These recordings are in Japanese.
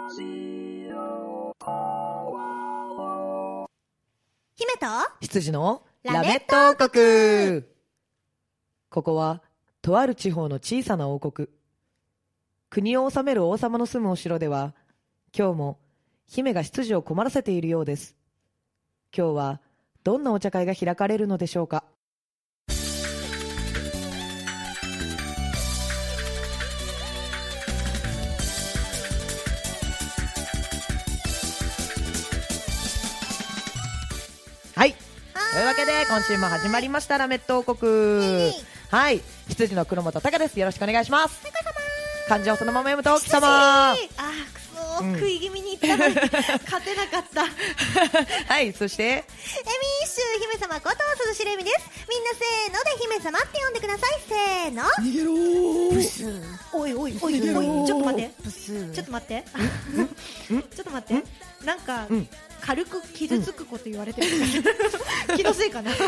姫と羊のラメット王国。 ここはとある地方の小さな王国。国を治める王様の住むお城では、今日も姫が執事を困らせているようです。今日はどんなお茶会が開かれるのでしょうか。はい、というわけで今週も始まりましたラメット王国。はい、羊の黒本隆です。よろしくお願いします。漢字をそのまま読むと貴様。 くそ、食い気味にいったのに勝てなかったはい、そしてエミッシュ姫様こと鈴しれみです。みんなせーので姫様って呼んでください。せーの、 逃げろー。 ブス。おいおいおいおい、ちょっと待って、ブス。ちょっと待ってちょっと待って、なんか軽く傷つくこと言われてる気のせいかな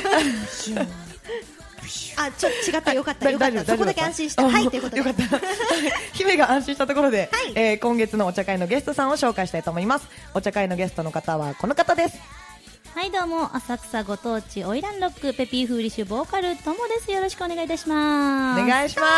あ、違った、よかった、よかった、そこだけ安心した。はい、ということでよかった姫が安心したところで、 はい、 今月のお茶会のゲストさんを紹介したいと思います。お茶会のゲストの方はこの方です。 はいどうも、浅草ご当地オイランロックペピーフーリッシュボーカルともです。よろしくお願いいたします。 お願いします。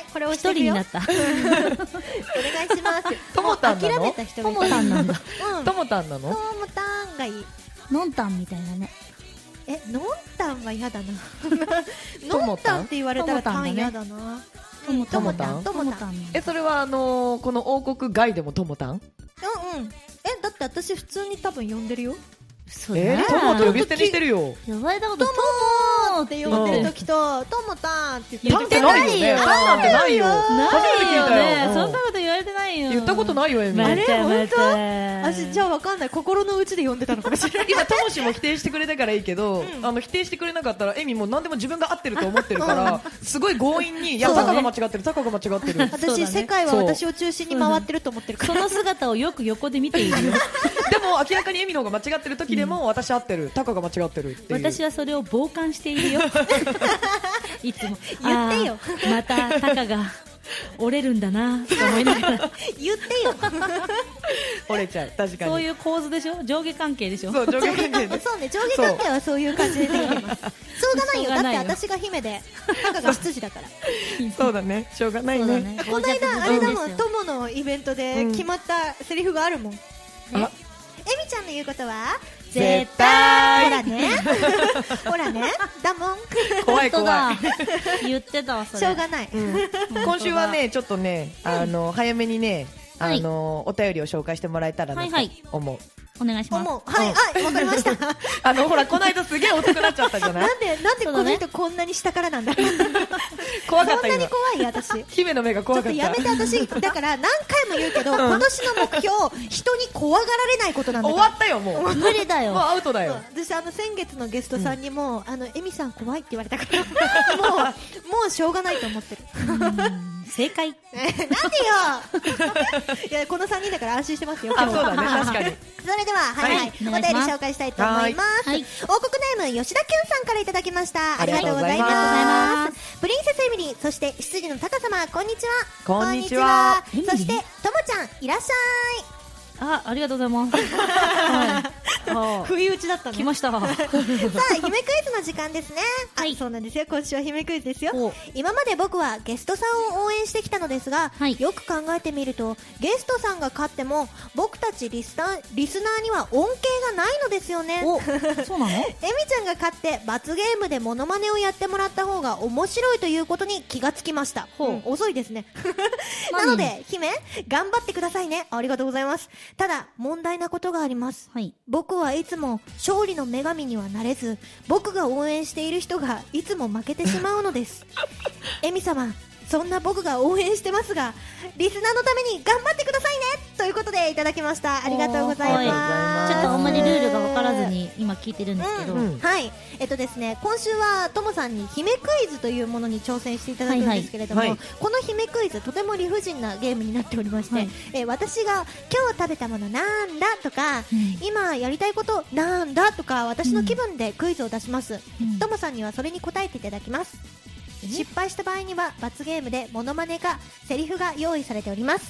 これをしていくよ。 一人になったお願いしますともたんなの？ 諦めた人ともたんなんだともたんなの？ ともたんがいい。 のんたんみたいなね。 のんたんは嫌だなともたんのんたんって言われたらたん嫌だな。 ともたんともたんともたん。 それはこの王国外でもともたん？ だって私普通に多分呼んでるよ。 それともと呼び捨てにしてるよ。 呼ばれたことともーって呼んでる時とともたんって言ってタンってないよね。タンなんてないよ。初めて聞いたよ。 そんなこと言われてないよ。 言ったことないよ、エミ。 待って待って。 私じゃあわかんない、心の内で呼んでたのかもしれない今ともしも否定してくれたからいいけど、否定してくれなかったらエミも何でも自分が合ってると思ってるからすごい強引に、いやタカが間違ってる、タカが間違ってる。 私世界は私を中心に回ってると思ってるから、 その姿をよく横で見ているよでも明らかにエミの方が間違ってる時でも、私合ってる、タカが間違ってるっていう。 私はそれを傍観しているよいつも言ってよ、 またタカが折れるんだなと思いながら言ってよ折れちゃう。確かにそういう構図でしょ、上下関係でしょ。 そう、上下関係でそうね、上下関係はそういう感じでできてます。しょうがないよ、だって私が姫でタカが執事だからそうだね、しょうがないね。 この間あれだもん、友のイベントで決まったセリフがあるもん、エミちゃんの言うことは絶対ほらねほらねだもん怖い怖い言ってたわそれ。 しょうがない、 今週はねちょっとね早めにねお便りを紹介してもらえたらなと思う。 お願いします。 はい、わかりましたほらこの間すげえ遅くなっちゃったじゃない。 なんでこの人こんなに下からなんだ怖かった。 そんなに怖い私。 姫の目が怖かった。 ちょっとやめて、私だから何回も言うけど、今年の目標人に怖がられないことなんだから。 終わったよもう。 無理だよ。 もうアウトだよ。 私先月のゲストさんにもエミさん怖いって言われたからもうしょうがないと思ってる。 正解。 なんでよいやこの3人だから安心してますよ。 あ、そうだね、確かに。 それではお便り紹介したいと思います。王国ネーム吉田きゅんさんからいただきました。ありがとうございます。プリンセスエミリー、そして羊のタカ様、こんにちは。 こんにちは。 そしてともちゃん、いらっしゃい。 ありがとうございます不意打ちだったの。 来ましたさあ、 姫クイズの時間ですね。そうなんですよ、今週は姫クイズですよ。今まで僕はゲストさんを応援してきたのですが、よく考えてみるとゲストさんが勝っても僕たちリスナーには恩恵がないのですよね。 そうなの？ エミちゃんが勝って罰ゲームでモノマネをやってもらった方が面白いということに気がつきました。遅いですねなので姫、頑張ってくださいね。ありがとうございます。ただ問題なことがあります。僕はいつも勝利の女神にはなれず、僕が応援している人がいつも負けてしまうのですエミ様、そんな僕が応援してますが、リスナーのために頑張ってくださいねということでいただきました。ありがとうございます。 ちょっとあんまりルールが分からずに今聞いてるんですけど、 はいですね、今週はともさんに姫クイズというものに挑戦していただくんですけれども、この姫クイズとても理不尽なゲームになっておりまして、私が今日食べたものなんだとか、今やりたいことなんだとか、私の気分でクイズを出します。ともさんにはそれに答えていただきます。失敗した場合には罰ゲームでモノマネかセリフが用意されております。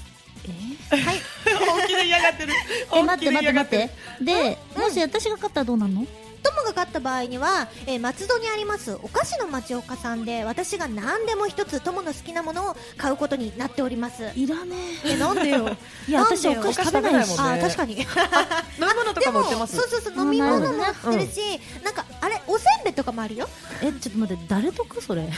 はい本気で嫌がってる。 待ってで、もし私が勝ったらどうなんの？ 友が勝った場合には、松戸にありますお菓子の町岡さんで私が何でも一つ友の好きなものを買うことになっております。 いらねなんでよいや、私お菓子食べないし。 もんね確かに飲み物とかも売ってます。 そう飲み物も売ってるし、なんかあれおせんべいとかもあるよ。 ちょっと待って、誰得それ？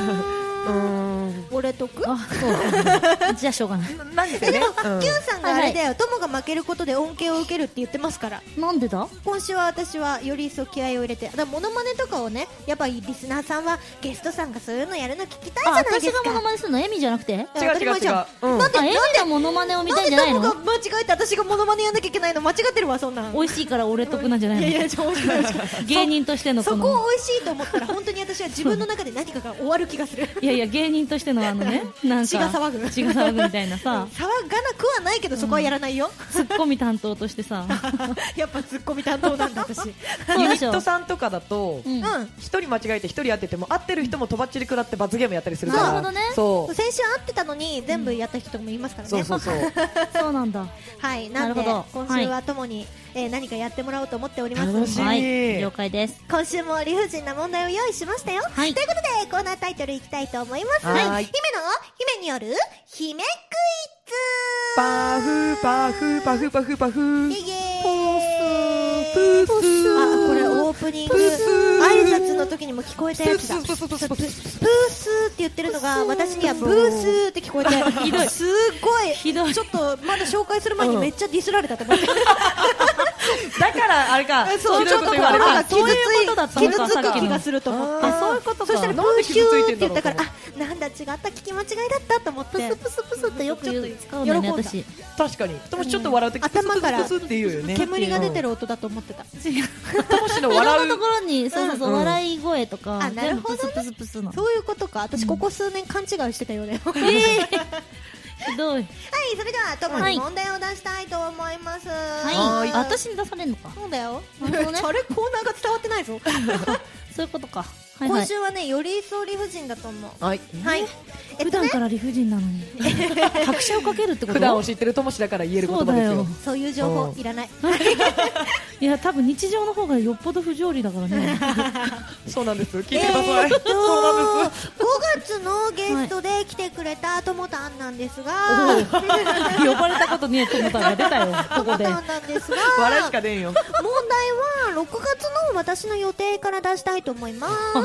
俺得。 あ、そうじゃあしょうがない。 なんですよね。 キュンさんがあれだよ、友が負けることで恩恵を受けるって言ってますから。 なんでだ？ 今週は私はより一層気合を入れて、だからモノマネとかをね、やっぱりリスナーさんはゲストさんがそういうのやるの聞きたいじゃないですか。 私がモノマネするのエミじゃなくて？ 違う。なんでエミのモノマネを見たいんじゃないの？ 友が間違えて私がモノマネやんなきゃいけないの間違ってるわ、そんなん。 美味しいから俺得なんじゃないの？ いや美味しい芸人としてのそこを美味しいと思ったら本当に私は自分の中で何かが終わる気がする。 いや芸人としてのなんか血が騒ぐみたいなさ、 騒がなくはないけどそこはやらないよ。 ツッコミ担当としてさやっぱツッコミ担当なんだ私。 ユニットさんとかだと一人間違えて一人当てても合ってる人もとばっちり食らって罰ゲームやったりするから。 なるほどね。 そう先週合ってたのに全部やった人とかもいますからね。 そうなんだ。 はい、なんで今週はともに何かやってもらおうと思っております。 楽しみ。 はい、了解です。 今週も理不尽な問題を用意しましたよ。ということでコーナータイトルいきたいと思います。姫による姫クイズ。 パフパフパフパフパフ。 イエーイ。 プースあ、これオープニング挨拶の時にも聞こえたやつだ。プースって言ってるのが私にはブースって聞こえて、ひどい。すごいひどい。ちょっとまだ紹介する前にめっちゃディスられたと思って。 だからあれか。 そう、ちょっと心が傷つく気がすると思って。 そういうことか。 そしたらプーシューって言ったから、あ、なんだ違った聞き間違いだったと思って。 プスプスってよく使うんだよね私。 確かに。ともちょっと笑うとき頭からプスって言うよね。 煙が出てる音だと思ってた。 ともしの笑うところにそう笑い声とか全部プスプスプスの。そういうことか。私ここ数年勘違いしてたよね。 ひどい。 はい、それではともに問題を出したいと思います。 はい。私に出されるのか。 そうだよ。あれコーナーが伝わってないぞ。 そういうことか。 今週はね、より一層理不尽だと思う。 はい。 普段から理不尽なのに拍車をかけるってこと？ 普段を知ってるともしだから言える言葉ですよ。 そういう情報いらない。 いや、多分日常の方がよっぽど不条理だからね。 そうなんです。聞いてください。そうなんです。 5月のゲストで来てくれたともたんなんですが、 呼ばれたことねえともたんが出たよ。ここで。 ともたんなんですが、 笑いしか出んよ。 問題は6月の私の予定から出したいと思います。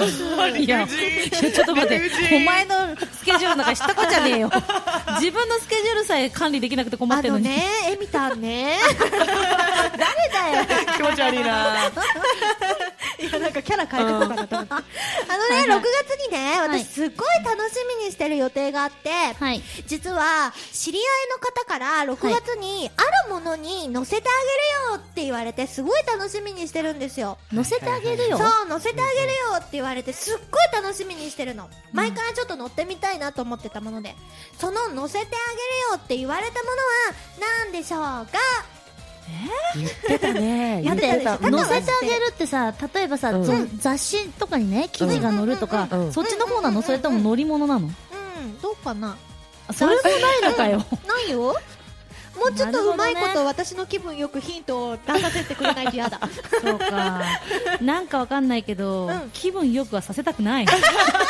いや、ちょっと待って、お前のスケジュールなんか知ったことじゃねえよ。自分のスケジュールさえ管理できなくて困ってるのに。 エミたんね。誰だよ。 気持ち悪いな。 いや、なんかキャラ変えてこうかなと思って。6月にね、私すっごい楽しみにしてる予定があって、実は知り合いの方から6月にあるものに乗せてあげるよって言われて、すごい楽しみにしてるんですよ。 乗せてあげるよ。 そう、乗せてあげるよって言われて、すっごい楽しみにしてるの。前からちょっと乗ってみたいなと思ってたもので、その乗せてあげるよって言われたものは何でしょうか？ 言ってたね。 だって乗せてあげるってさ、例えばさ、雑誌とかにね記事が載るとか、そっちの方なの？それとも乗り物なの？ どうかな。 それもないのかよ。 ないよ。もうちょっとうまいこと私の気分よくヒントを出させてくれないと嫌だ。 そうか。なんかわかんないけど、気分よくはさせたくない。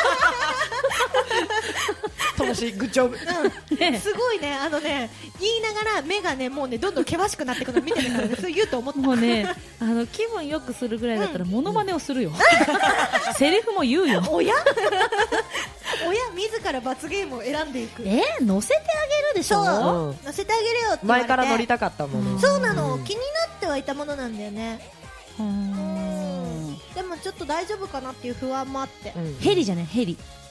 ともしグッジョブ。 すごいね、言いながら目がね、もうねどんどん険しくなってくるの見てるから、そう言うと思った。 もうね、気分よくするぐらいだったらモノマネをするよ。セリフも言うよ。 親自ら罰ゲームを選んでいく。 乗せてあげるでしょ。 乗せてあげるよって言われて、 前から乗りたかったもの。 そうなの、気になってはいたものなんだよね。でもちょっと大丈夫かなっていう不安もあって。 ヘリじゃね、ヘリ。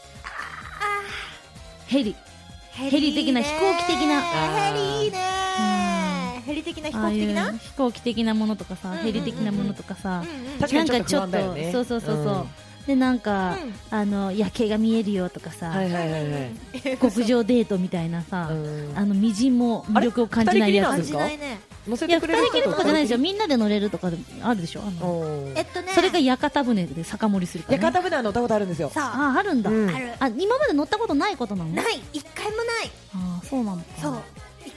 ヘリ的な、飛行機的な。 ヘリいいね。ヘリ的な、飛行機的な、 飛行機的なものとかさ、ヘリ的なものとかさ、 なんかちょっとそうで、なんか夜景が見えるよとかさ、極上デートみたいなさ、みじんも魅力を感じないやつ。 感じないね。 乗せてくれる 2人きりとかじゃないでしょ。みんなで乗れるとかあるでしょ。それが屋形船で酒盛りするから。 屋形船は乗ったことあるんですよ。 あるんだ。今まで乗ったことないことなの？ ない、一回もない。 そうなの。 そう、一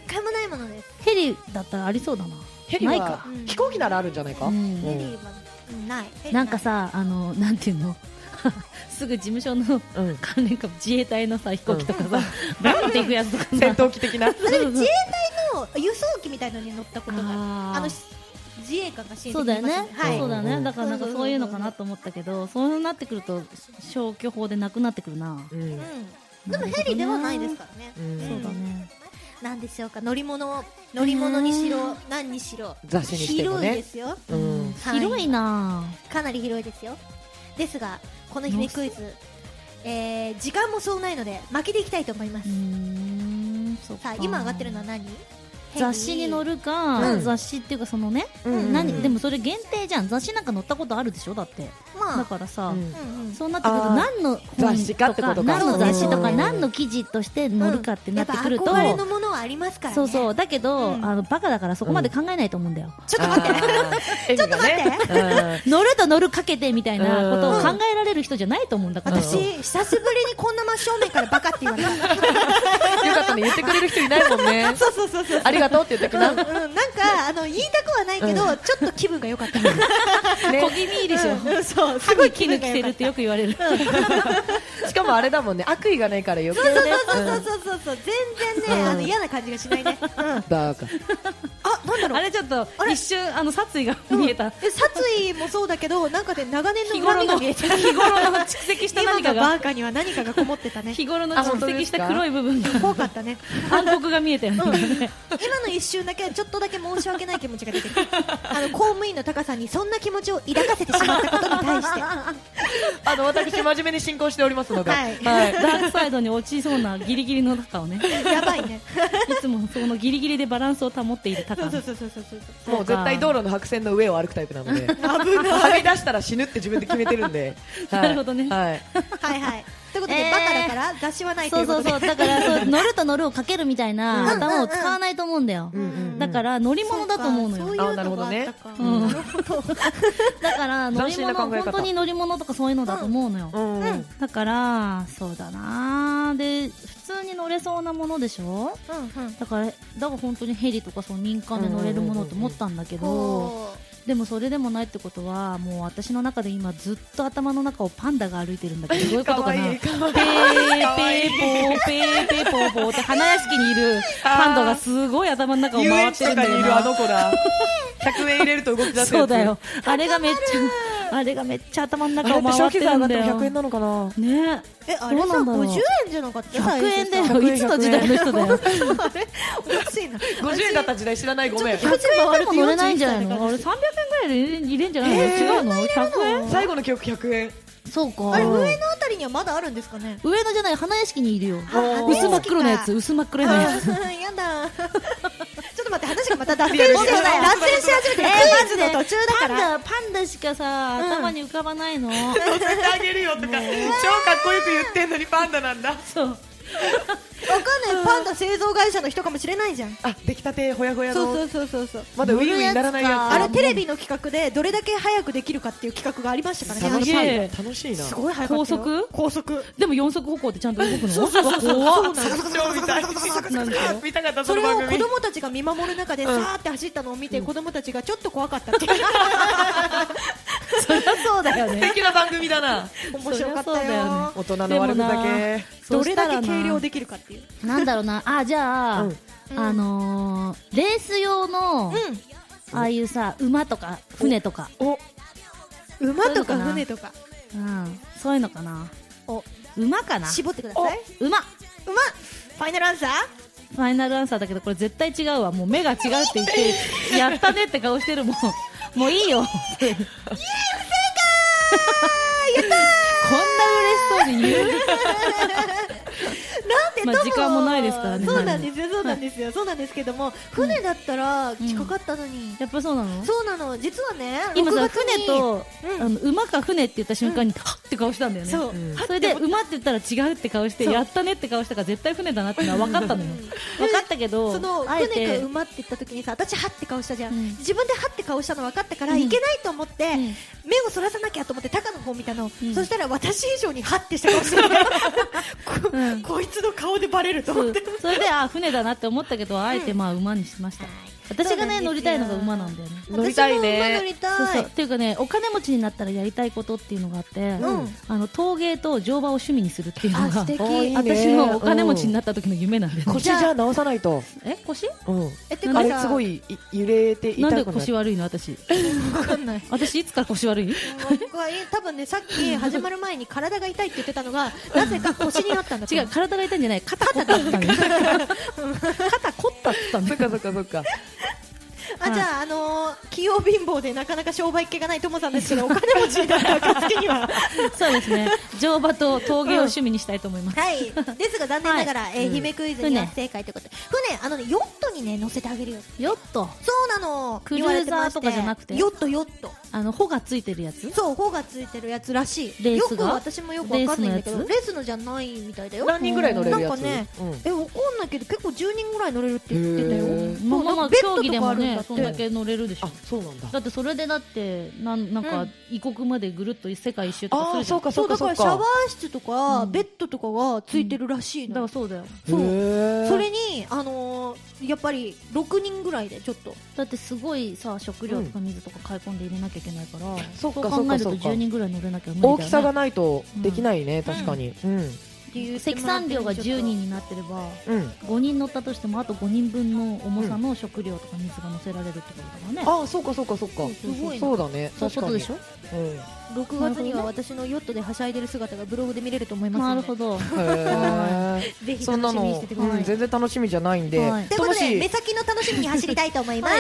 回もないものです。 ヘリだったらありそうだな。 ヘリはないか。 飛行機ならあるんじゃないか。 ヘリはない。 なんかさ、なんていうのすぐ事務所の関連か自衛隊のさ飛行機とかさ、バーンっていくやつとかさ、 戦闘機的な。 自衛隊の輸送機みたいのに乗ったことが自衛官が支援そうだよね、 はい、 そうだね。だからなんかそういうのかなと思ったけど、そうなってくると消去法でなくなってくるな。 でもヘリではないですからね。 そうだね。 なんでしょうか、乗り物にしろ何にしろ雑誌にしてもね、 広いですよ。 広いな。 かなり広いですよ。ですがこの姫クイズ、時間もそうないので負けていきたいと思います。さあ今上がってるのは何？ 雑誌に載るか、雑誌っていうかそのね、でもそれ限定じゃん。雑誌なんか載ったことあるでしょ、だって。だからさ、そうなってくると何の雑誌かってことか、 何の雑誌とか何の記事として載るかってなってくると、 憧れのものはありますからね。 そうそう。だけどバカだからそこまで考えないと思うんだよ。 ちょっと待ってちょっと待って乗ると乗るかけてみたいなことを考えられる人じゃないと思うんだから。 私久しぶりにこんな真正面からバカって言われた。よかったね、言ってくれる人いないもんね。 そうそうそうそう。 ありがとうって言ってくな。 なんか言いたくはないけど、ちょっと気分が良かった。 小気味いいでしょ。そう、すごい気抜きてるってよく言われる。 しかもあれだもんね、悪意がないから余計ね。 そう、全然ね、嫌な感じがしないね。 バカ。 あ、なんだろう。 あれちょっと一瞬殺意が見えた。 殺意もそうだけど、なんかで長年の恨みが見えた。 日頃の蓄積した何かが、 バーカには何かがこもってたね。 日頃の蓄積した黒い部分が怖かったね。 暗黒が見えたよね。 今の一瞬だけちょっとだけ申し訳ない気持ちが出てきた。公務員の高さんにそんな気持ちを抱かせてしまったことに対して、 私真面目に進行しておりますので、 ダークサイドに落ちそうなギリギリの高をね、 やばいね。 いつもそのギリギリでバランスを保っている高。 もう絶対道路の白線の上を歩くタイプなので、はみ出したら死ぬって自分で決めてるんで。 なるほどね。 はいはい。ということで、バカだから雑誌はないということで。 そうだから乗ると乗るをかけるみたいな頭を使わないと思うんだよ。だから乗り物だと思うのよ。 なるほどね。 だから乗り物、本当に乗り物とかそういうのだと思うのよ。だからそうだな。で普通に乗れそうなものでしょ。だから本当にヘリとかそう民間で乗れるものと思ったんだけど。でもそれでもないってことは、もう私の中で今ずっと頭の中をパンダが歩いてるんだけど、どういうことかな。ペーペーポーペーペーポーポーって花屋敷にいるパンダがすごい頭の中を回ってるんだよな。 遊園地とかにいるあの子だ。100円入れると動き出すやつ。 そうだよ。あれがめっちゃ頭の中を回ってるんだよ。 100円なのかな。 ね。 あれさ50円じゃなかった？ 100円だよ。いつの時代の人だよ。 おかしいな。 50円だった時代知らない、ごめん。 100円でも乗れないんじゃないの？あれ300円ぐらいで入れんじゃないの？違うの？100円？ 最後の記憶100円。 そうか。 あれ上のあたりにはまだあるんですかね。 上のじゃない、花屋敷にいるよ。薄真っ黒なやつ、薄真っ黒なやつ。 やだ。ちょっと待って、話がまた脱線し始めて、クイズの途中だから。 パンダしかさ、頭に浮かばないの。 乗せてあげるよとか、超かっこよく言ってんのにパンダなんだ。 そう。 わかんない、パンダ製造会社の人かもしれないじゃん。 あ、出来たてほやほやの。 そうまだウィンウィンならないやつ。 あれテレビの企画でどれだけ早くできるかっていう企画がありましたからね。楽しいな。 すごい早かったよ。高速でも4速歩行ってちゃんと動くの？ そう怖っ。 超見たい。見たかったその番組。 それを子供たちが見守る中でさーって走ったのを見て、子供たちがちょっと怖かったって。 そりゃそうだよね。 素敵な番組だな。 面白かったよ。 大人の悪ふざけ。 どれだけ軽量できるかっていう。 なんだろうな。じゃあレース用のああいうさ、馬とか船とか。 馬とか船とか。 そういうのかな。馬かな。 絞ってください。 馬。 ファイナルアンサー？ ファイナルアンサーだけどこれ絶対違うわ。もう目が違うって言ってやったねって顔してるもん。もういいよ。 不正解。やったー。 こんな嬉しそうに言う。 なんで時間もないですからね。 そうなんですよ。そうなんですけども、船だったら近かったのに。 やっぱそうなの？ そうなの。実はね、 今さ船と馬か船って言った瞬間にはっって顔したんだよね。それで馬って言ったら違うって顔してやったねって顔したから絶対船だなってのは分かったのよ。分かったけど、 その船か馬って言った時にさ、私はって顔したじゃん。自分ではって顔したの分かったからいけないと思って、 目をそらさなきゃと思ってタカの方見たの、そしたら私以上にハッてした顔してるこいつの顔でバレると思って、 それで船だなって思ったけど、あえて馬にしました。私がね乗りたいのが馬なんだよね。 乗りたいね。 私も馬乗りたい。 っていうかね、お金持ちになったらやりたいことっていうのがあって、陶芸と乗馬を趣味にするっていうのが私のお金持ちになった時の夢なんで。 腰じゃ直さないと。 腰？ あれすごい揺れて痛くなる。 なんで腰悪いの私？ わかんない。 私いつから腰悪い？ 多分ね、さっき始まる前に体が痛いって言ってたのがなぜか腰になったんだ。 違う、体が痛いんじゃない、肩凝ったって言ったの。肩凝ったって言ったの。 そっか。 じゃあ、器用貧乏でなかなか商売っ気がないともさんですけど、お金持ちになった暁にはそうですね、乗馬と陶芸を趣味にしたいと思います。 はい。ですが残念ながら、姫クイズには不正解ということで、船、ヨットにね乗せてあげるよ。 ヨット？ そうなの。 クルーザーとかじゃなくて、 ヨット。 帆がついてるやつ？ そう、帆がついてるやつらしい。 レースが？ 私もよくわかんないんだけど、レースのじゃないみたいだよ。 何人ぐらい乗れるやつ？ なんかね、わかんないけど結構10人ぐらい乗れるって言ってたよ。 まあ競技でもね、そんだけ乗れるでしょ。 あ、そうなんだ。 だってそれでなんか異国までぐるっと世界一周とかするじゃん。 そうだからシャワー室とかベッドとかがついてるらしいの。 だからそうだよ。 そう。それにやっぱり6人ぐらいでちょっと。 だってすごいさ、食料とか水とか買い込んで入れなきゃいけないから、 そう考えると10人ぐらい乗れなきゃ無理だよね。 大きさがないとできないね、確かに。 積算量が10人になってれば、5人乗ったとしてもあと5人分の重さの食料とか水が乗せられるってことだからね。 ああ、そうか。 すごい。 そうだね。 そういうことでしょ。 6月には私のヨットではしゃいでる姿がブログで見れると思います。 なるほど。 ぜひ楽しみにしててください。 全然楽しみじゃないんで。 ということで、目先の楽しみに走りたいと思います。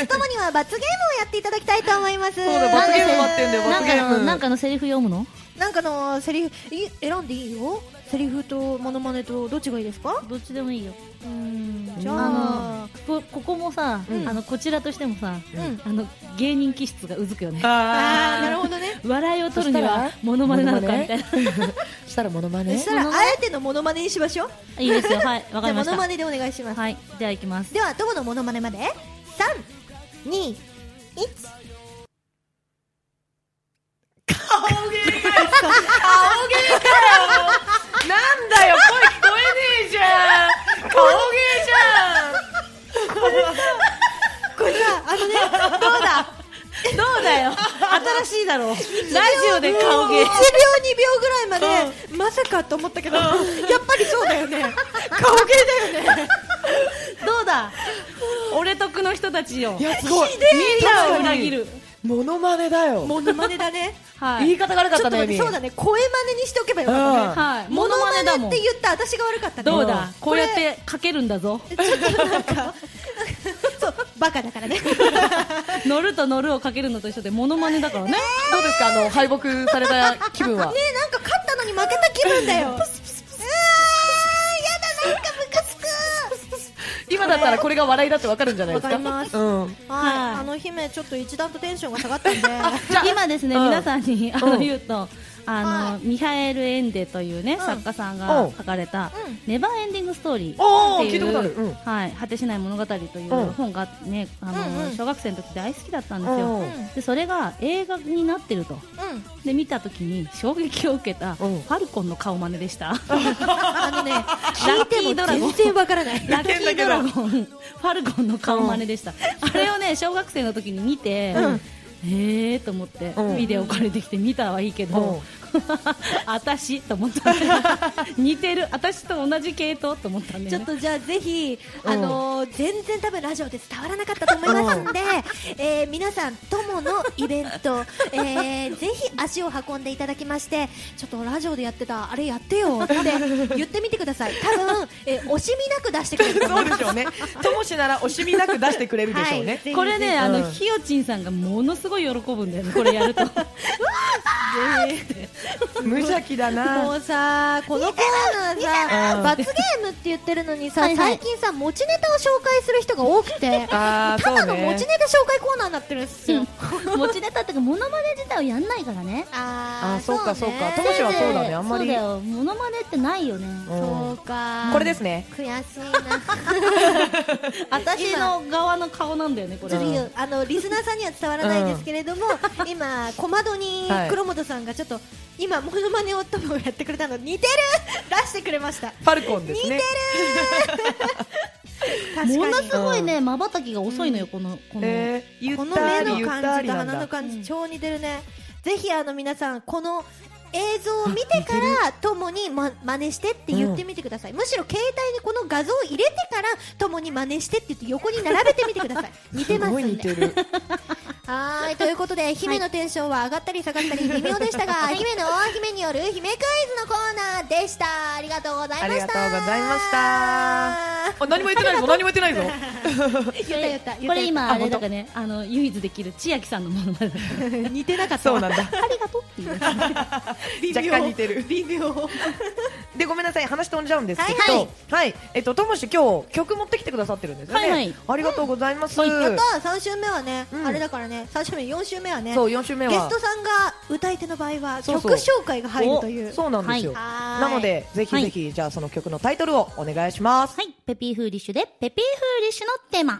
ともには罰ゲームをやっていただきたいと思います。そうだ、罰ゲーム待ってんだよ、罰ゲーム。 なんかのセリフ読むの？ なんかのセリフ選んでいいよ。セリフとモノマネとどっちがいいですか？ どっちでもいいよ。 じゃあここもさ、こちらとしてもさ、芸人気質がうずくよね。 なるほどね。 笑いを取るにはモノマネなのかみたいな。 したらモノマネ？ したらあえてのモノマネにしましょう。 いいですよ。はい、わかりました。 モノマネでお願いします。 はい、では行きます。 ではどこのモノマネまで？ 3、2、1。 顔芸かよ。なんだよ、声聞こえねえじゃん。顔芸じゃん。 これさ、 どうだよ。新しいだろう。ラジオで顔芸。1秒2秒ぐらいまでまさかと思ったけど、やっぱりそうだよね。顔芸だよね。 どうだ。俺得の人たちよ。 いや、すごい。 みんなを裏切る。 モノマネだよ。 モノマネだね。 言い方が悪かったね。 そうだね。声真似にしておけばよかったね。 モノマネだもん。 って言った私が悪かったね。 どうだ。こうやってかけるんだぞ。 ちょっとなんかそう、バカだからね。 乗ると乗るをかけるのと一緒でモノマネだからね。 どうですか、敗北された気分は。 ねえ、なんか勝ったのに負けた気分だよ。やだ、なんかムカつく。 今だったらこれが笑いだってわかるんじゃないですか。 わかります。はい。姫ちょっと一段とテンションが下がったんで。 今ですね、皆さんに言うと。ミハエル・エンデというね、作家さんが書かれたネバーエンディングストーリーっていう果てしない物語という本がね、小学生の時大好きだったんですよ。でそれが映画になってると。で見た時に衝撃を受けたファルコンの顔真似でした。 聞いても全然わからない。 ラッキードラゴンファルコンの顔真似でした。あれをね、小学生の時に見て、と思ってビデオ借りてきて見たはいいけど、私と思った似てる、私と同じ系統と思ったんで、 ちょっとじゃあぜひ全然多分ラジオで伝わらなかったと思いますんで、皆さん友のイベント、ぜひ足を運んでいただきまして、ちょっとラジオでやってたあれやってよって言ってみてください。多分惜しみなく出してくれると思います。 そうでしょうね。ともしなら惜しみなく出してくれるでしょうね。 これね、ひよちんさんがものすごい喜ぶんだよね、これやると。 無邪気だな。 もうさ、このコーナーさ、罰ゲームって言ってるのにさ、最近さ、持ちネタを紹介する人が多くて、ただの持ちネタ紹介コーナーになってるんですよ。 持ちネタってか、モノマネ自体をやんないからね。 そうかそうか。ともしはそうだね、あんまり。 そうだよ、モノマネってないよね。 そうか。 これですね。 悔しいな。 私の側の顔なんだよね、これ。 リスナーさんには伝わらないですけれども、今小窓に黒本さんがちょっと今モノマネをともやってくれたの似てる出してくれました。 ファルコンですね。 似てる。 ものすごいね、瞬きが遅いのよ、この目の感じと鼻の感じ超似てるね。ぜひ皆さんこの映像を見てからともに真似してって言ってみてください。むしろ携帯にこの画像を入れてからともに真似してって言って横に並べてみてください。似てますんで。 似てる。 はい、ということで姫のテンションは上がったり下がったり微妙でしたが、姫による姫クイズのコーナーでした。ありがとうございました。 ありがとうございました。何も言ってないぞ、何も言ってないぞ。 言った。 これ今あれだからね、唯一できる千秋さんのものまねだ。 似てなかった。 そうなんだ。 ありがとうっていう。 若干似てる。 微妙。 で、ごめんなさい、話飛んじゃうんですけど、はい、ともし今日曲持ってきてくださってるんですよね。ありがとうございます。 やった。3週目はね、あれだからね、3週目、4週目はね、 そう、4週目はゲストさんが歌い手の場合は曲紹介が入るという。 そうなんですよ。なので、ぜひぜひ、じゃあその曲のタイトルをお願いします。 はい、ペピーフーリッシュで、ペピーフーリッシュのテーマ。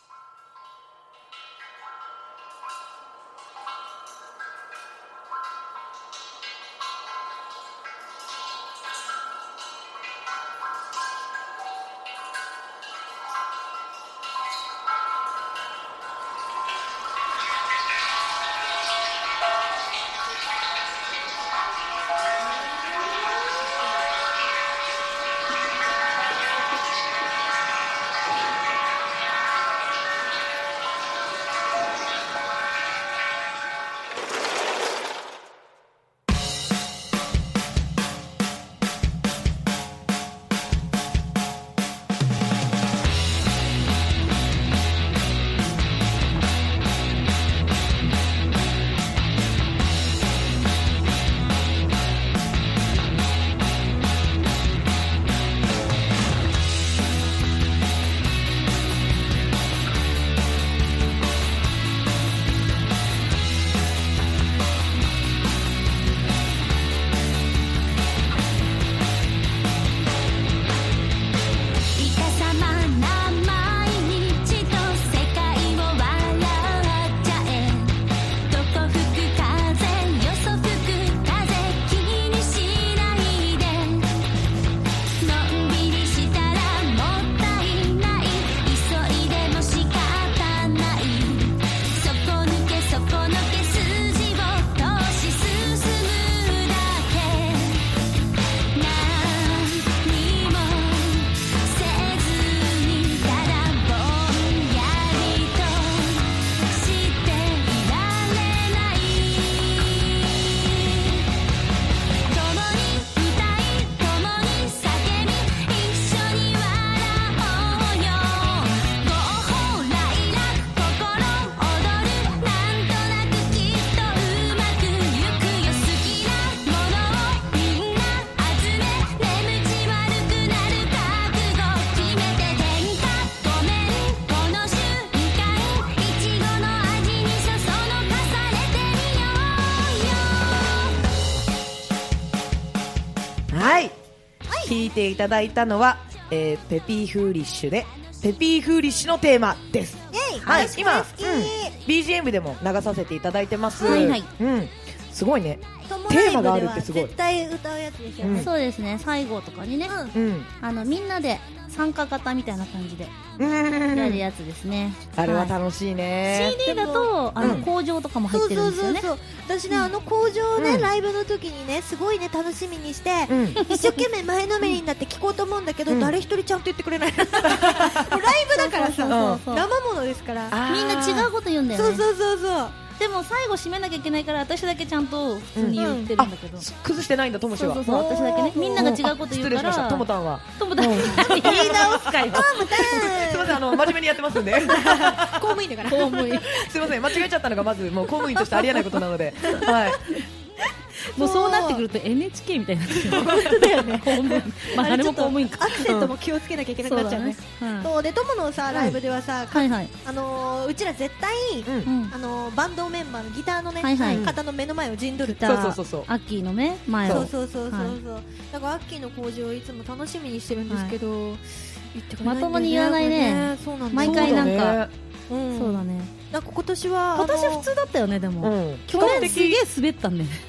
聴いていただいたのは、ペピーフーリッシュでペピーフーリッシュのテーマです。 はい、今、 BGM でも流させていただいてます。 はいはい、 すごいね。テーマがあるってすごい。 絶対歌うやつですよね。 そうですね。最後とかにね、みんなで参加型みたいな感じでやるやつですね。 あれは楽しいね。 CD だと工場とかも入ってるんですよね。 私ね、工場ね、ライブの時にね、すごいね、楽しみにして一生懸命前のめりになって聞こうと思うんだけど、誰一人ちゃんと言ってくれない。ライブだからさ、生ものですから、 みんな違うこと言うんだよね。 そうでも最後締めなきゃいけないから私だけちゃんと普通に言ってるんだけど、 崩してないんだ、ともしは。 そう私だけね、みんなが違うこと言うから。失礼しました、ともたんは。 ともたん言い直すかよ。すいません、真面目にやってますんで。 公務員だから。 すいません、間違えちゃったのがまずもう公務員としてありえないことなので。はい。 もうそうなってくると NHK みたいになってる。 本当だよね。 公務員。まあ、あれも公務員か。 アクセントも気をつけなきゃいけなくなっちゃうね。そうで、トモのさ、ライブではさ、うちら絶対、バンドメンバーのギターのね、方の目の前を陣取る。 そうそうそう。アッキーのね、前を。 そう。だからアッキーの工事をいつも楽しみにしてるんですけど、 まともに言わないね。毎回なんか、そうだね。 なんか今年は普通だったよね。でも去年すげえ滑ったんだよね。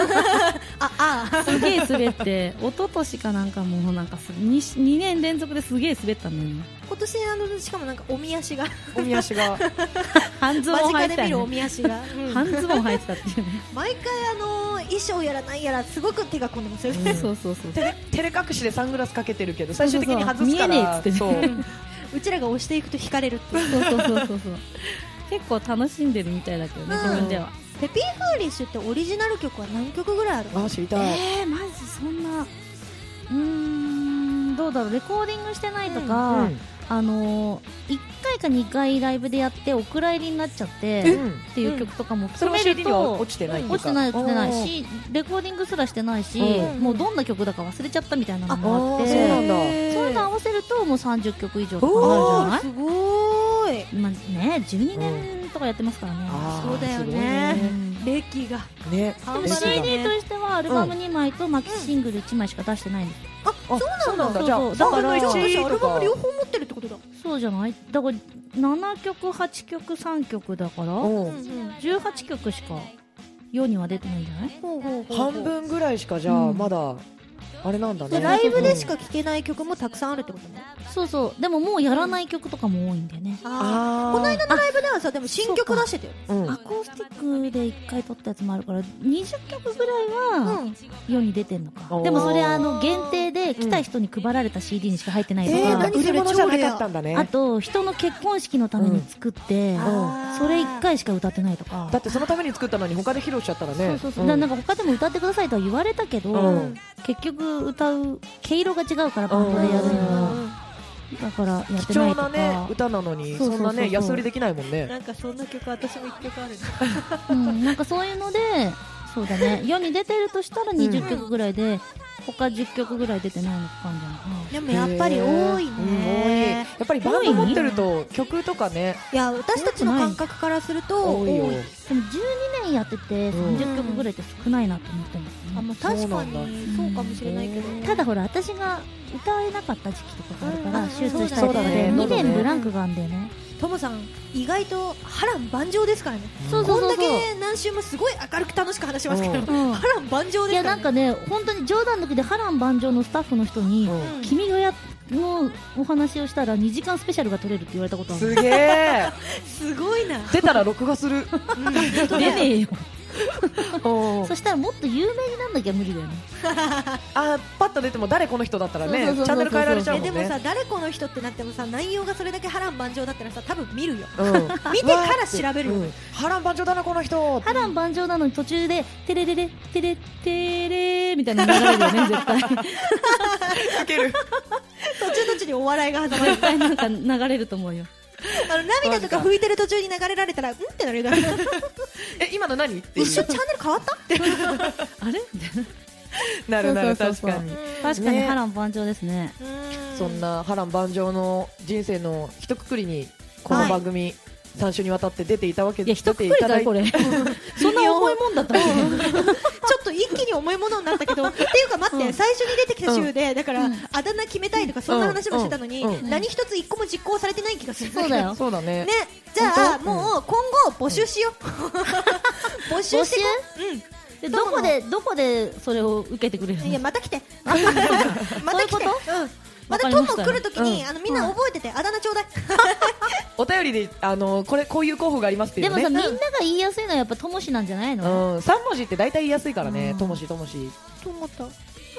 すげえ滑って、一昨年かなんかもうなんか2年連続ですげえ滑ったんだよね。 今年しかもなんかおみ足が半ズボン履いてた、ね、間近で見るおみ足が半ズボン履いてたっていうね。 毎回衣装やらないやらすごく手が込んでますよね。 そう照れ隠しでサングラスかけてるけど最終的に外すから見えねえっつってね。 うちらが押していくと惹かれるっていう。 そう結構楽しんでるみたいだけどね、自分では。 ペピーフーリッシュってオリジナル曲は何曲ぐらいあるの？ 知りたい。 マジそんな、どうだろう、レコーディングしてないとか、1回か2回ライブでやってお蔵入りになっちゃってっていう曲とかも含めると落ちてないし、レコーディングすらしてないし、もうどんな曲だか忘れちゃったみたいなのもあって、そういうの合わせるともう30曲以上とかあるじゃない？すごい。 まあね、12年とかやってますからね。 そうだよね。歴がね。CD としてはアルバム2枚とマキシシングル1枚しか出してないんです。 そうなんだ。 じゃあだから私アルバム両方持ってるってことだ。 そうじゃない？だから7曲8曲3曲だから18曲しか世には出てないんじゃない？ 半分ぐらいしかじゃあまだあれなんだね。 ライブでしか聴けない曲もたくさんあるってことね。 そうでももうやらない曲とかも多いんだよね。 この間のライブではさ、でも新曲出してたよ。 アコースティックで1回撮ったやつもあるから20曲ぐらいは世に出てんのか。でもそれ限定で来た人に配られた CD にしか入ってないとか、 売り物じゃなかったんだね。 あと人の結婚式のために作ってそれ1回しか歌ってないとか。 だってそのために作ったのに他で披露しちゃったらね。 なんか他でも歌ってくださいとは言われたけど、結局歌う毛色が違うからバンドでやるのは。だからやってないとか。貴重なね歌なのにそんなね安売りできないもんね。 なんかそんな曲私も1曲ある。なんかそういうので、そうだね、世に出てるとしたら20曲ぐらいで、他10曲ぐらい出てないのか感じなのかな。 でもやっぱり多いね。 やっぱりバンド持ってると曲とかね。 いや私たちの感覚からすると多いよ。 でも12年やってて30曲ぐらいって少ないなと思ってるんですよね。 確かにそうかもしれないけど、 ただほら私が歌えなかった時期とかがあるから手術したりとかで2年ブランクがあるんだよね。 トモさん意外と波乱万丈ですからね。こんだけ何週もすごい明るく楽しく話しますけど、波乱万丈ですからね。いやなんかね、本当に冗談抜きで波乱万丈のスタッフの人に、君がのお話をしたら2時間スペシャルが撮れるって言われたことある。 すげえすごいな。 出たら録画する。 出ねえよ。そしたらもっと有名になんなきゃ無理だよね。 パッと出ても誰この人だったらね、チャンネル変えられちゃうもんね。 でもさ、誰この人ってなってもさ、内容がそれだけ波乱万丈だったらさ、多分見るよ。見てから調べるよ。 波乱万丈だなこの人。 波乱万丈なのに途中でテレレレテレテレみたいな流れるよね絶対。 かける。 途中にお笑いが始まる。 絶対なんか流れると思うよ。 涙とか拭いてる途中に流れられたらってなるよ。 今の何って一瞬チャンネル変わったってあれなる確かに波乱万丈ですね。 そんな波乱万丈の人生の一括りにこの番組3週にわたって出ていたわけで、 一括りかこれ。そんな重いもんだったの。 ちょっと一気に重いものになったけど、っていうか待って、最初に出てきた週でだからあだ名決めたいとかそんな話もしてたのに、何一つ一個も実行されてない気がする。 そうだよ。 そうだね。 ね、じゃあもう今後募集しよう。募集してこう。 でどこでそれを受けてくれるの？ いやまた来て。また来て。またトモ来るときにみんな覚えてて、あだ名ちょうだい。 お便りでこういう候補がありますっていうね。 でもさ、みんなが言いやすいのはやっぱともしなんじゃないの ？3文字って大体言いやすいからね。ともしともしと思った。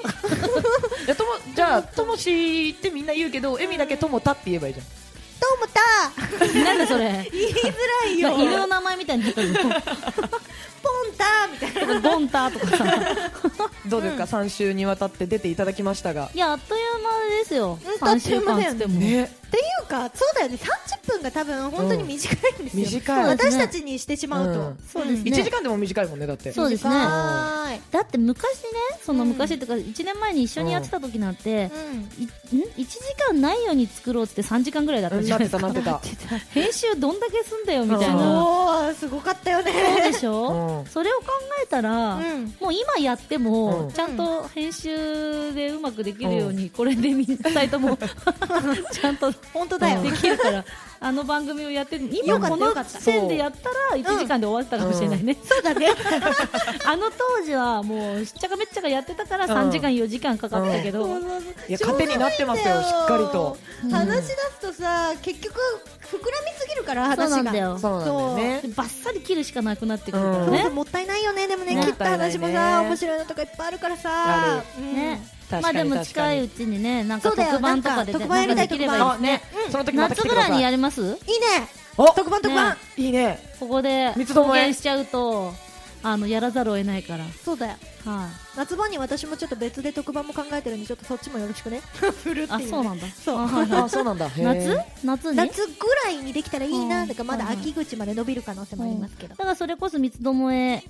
じゃあともしってみんな言うけど、エミだけともたって言えばいいじゃん。 ともた。 なんだそれ。 言いづらいよ。 犬の名前みたいになってる。 ポンタみたいな。 ボンタとかさ。 どうですか、3週にわたって出ていただきましたが。 いや、あっという間ですよ。 あっという間だよね。 っていうか、そうだよね。30分が多分本当に短いんですよ。 短い。 私たちにしてしまうと。 そうですね。 1時間でも短いもんね、だって。 そうですね。だって昔ね、昔っていうか1年前に一緒にやってた時なんて、1時間ないように作ろうって3時間ぐらいだったじゃないですか。 なってた。 編集どんだけすんだよみたいな。 そう、すごかったよね。 そうでしょ。それを考えたら、もう今やってもちゃんと編集でうまくできるように、これで2人ともちゃんと本当だよできるから、あの番組をやって今この時点でやったら1時間で終わったかもしれないね。 そうだね。 あの当時はもうしっちゃかめっちゃかやってたから3時間4時間かかったけど、 いや糧になってますよ、しっかりと。 話し出すとさ、結局膨らみすぎるから話が。 そうなんだよ。 そうなんだよね。 バッサリ切るしかなくなってくるからね。 もったいないよね。でもね、切った話もさ、面白いのとかいっぱいあるからさ。 ね。まあでも近いうちにね、なんか特番とかでできればいいですね。夏ぐらいにやります？いいね。 特番いいね。 ここで公言しちゃうとやらざるを得ないから。 そうだよ。夏場に私もちょっと別で特番も考えてるんで、ちょっとそっちもよろしくね。 あ、そうなんだ。 そうなんだ。 夏ぐらいにできたらいいな。だからまだ秋口まで伸びる可能性もありますけど。 だからそれこそ三つどもえ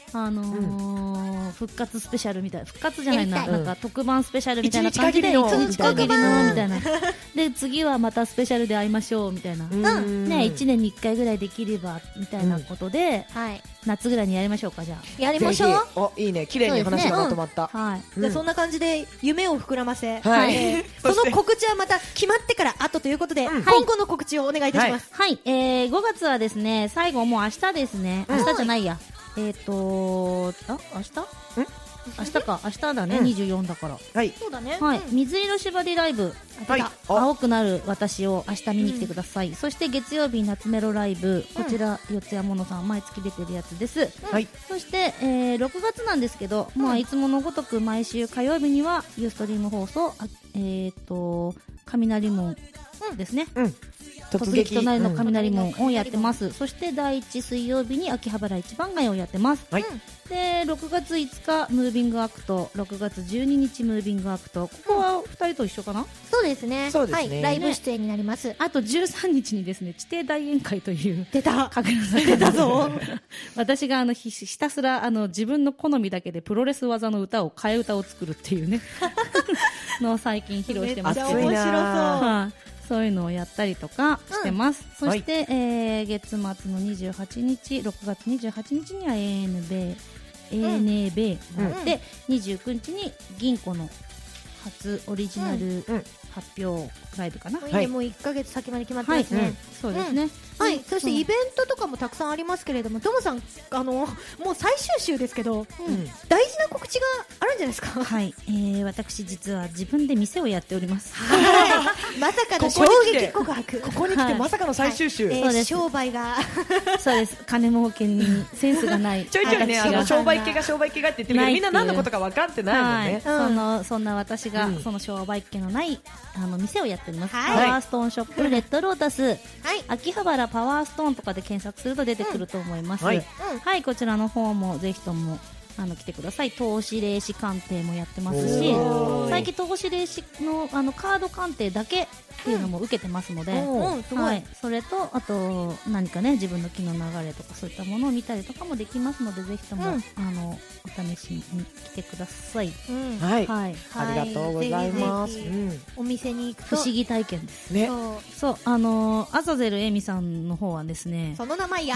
復活スペシャルみたいな、復活じゃないな、なんか特番スペシャルみたいな感じで1日限りのみたいな。で次はまたスペシャルで会いましょうみたいな。ね、1年に1回ぐらいできればみたいなことで、夏ぐらいにやりましょうか。じゃあやりましょう。 お、いいね。綺麗に話がまとまった。 じゃあそんな感じで夢を膨らませ、その告知はまた決まってから後ということで、今後の告知をお願いいたします。 はい、5月はですね、最後もう明日ですね。明日じゃないや。明日か、明日だね、24だから。 はい。そうだね。 はい。水色縛りライブ。青くなる私を明日見に来てください。そして月曜日夏メロライブ。こちら、四谷ものさん、毎月出てるやつです。はい。そして、6月なんですけど、まあ、いつものごとく毎週火曜日には、ユーストリーム放送、雷門ですね。突撃隣の雷門をやってます。そして第1水曜日に秋葉原一番街をやってます。で6月5日ムービングアクト、6月12日ムービングアクト、ここは2人と一緒かな。 そうですね。はい、ライブ出演になります。 あと13日にですね、地底大宴会という出た出たぞ私がひたすら自分の好みだけでプロレス技の歌を替え歌を作るっていうねのを最近披露してますけど、 面白そう。 そういうのをやったりとかしてます。そして、月末の28日、6月28日には ANA ベイで、29日に銀行の初オリジナル発表ライブかな。 もう1ヶ月先まで決まってますね。 そうですね。 はい。そしてイベントとかもたくさんありますけれども、トムさんもう最終週ですけど、大事な告知があるんじゃないですか。 はい。私実は自分で店をやっております。 はい。まさかの衝撃告白。 ここに来てまさかの最終週。 そうです。商売が。 そうです。金儲けにセンスがない。 ちょいちょいね、商売系がって言ってるけど、みんな何のことか分かってないもんね。 そんな私がその商売系のない店をやっております。パワーストーンショップレッドロータス。秋葉原パワーストーンとかで検索すると出てくると思います。はい、こちらの方もぜひとも来てください。投資霊視鑑定もやってますし、最近投資霊視のカード鑑定だけっていうのも受けてますので、それとあと何かね、自分の気の流れとかそういったものを見たりとかもできますので、ぜひともお試しに来てください。 はい、ありがとうございます。 お店に行くと不思議体験ですね。 そう、アザゼルエミさんの方はですね、 その名前や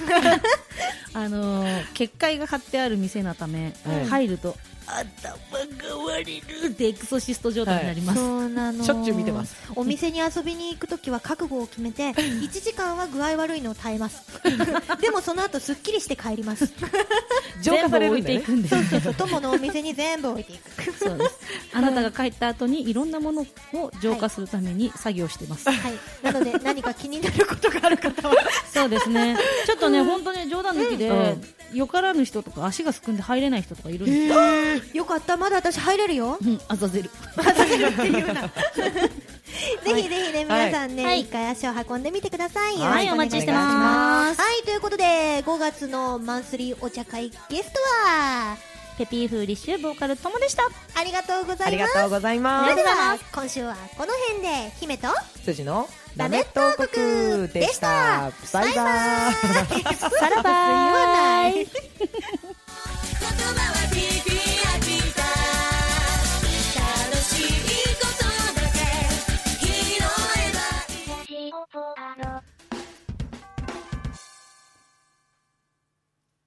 結界が貼ってある店なため、入ると頭が割れるってエクソシスト状態になります。 そうなの。 しょっちゅう見てます。 お店に遊びに行くときは覚悟を決めて1時間は具合悪いのを耐えますでもその後すっきりして帰ります浄化されるんだよね。 そう友のお店に全部置いていくそうです。あなたが帰った後にいろんなものを浄化するために作業してます。 なので何か気になることがある方はそうですね。ちょっとね、本当に冗談抜きでよからぬ人とか足がすくんで入れない人とかいるんですよ。 よかった、まだ私入れるよ。 アザゼルっていうなぜひぜひね、皆さんね、一回足を運んでみてください。 はい、お待ちしてます。 はい、ということで5月のマンスリーお茶会ゲストはペピーフーリッシュボーカルともでした。 ありがとうございます。 ありがとうございます。 それでは今週はこの辺で姫と羊のラメット王国でした。バイバイ。 さらばーい。 言わない。